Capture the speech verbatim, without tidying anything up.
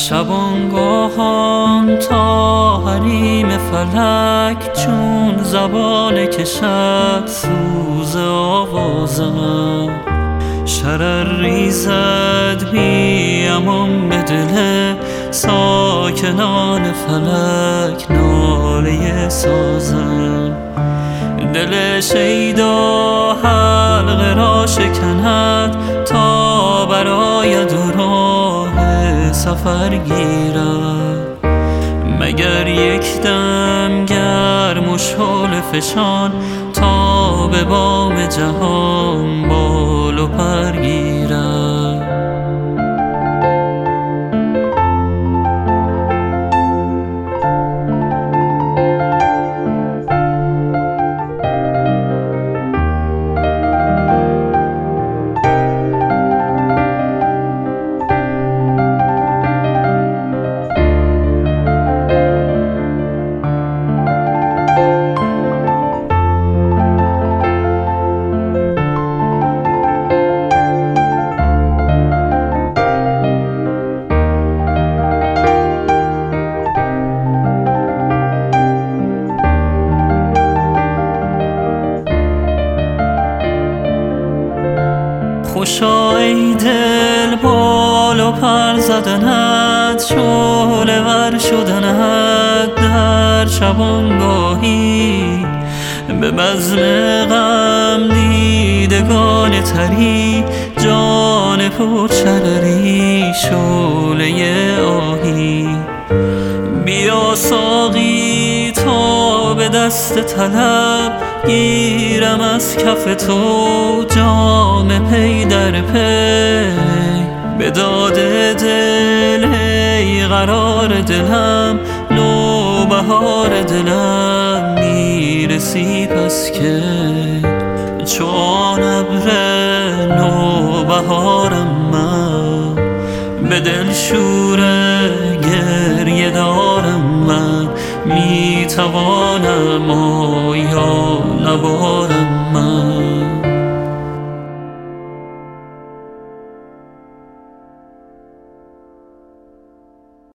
شبانگاهان تا حریم فلک چون زبان کشد سوز آوازم. شرر ریزد بی امان به دل ساکنان فلک ناله سازم. دل شیدا حلقه را شکند تا برای دو راه سفر گیرد. مگر یک دم گرم و شعله فشان تا به بام جهان بال و پر گیرد. خوشا ای دل بال و پر زدنت، شعله ور شدنت در شبانگاهی. به بزم غم دیدگان تری جان پر شرری شعله آهی. بیا ساقی تا به دست طلب گیرم از کف تو جام پی در پی. به داد دل ای قرار دلم نوبهار دلم میرسی پس که چون ابر نوبهارم من. به دل شور گریه دارم من میتوانم آیا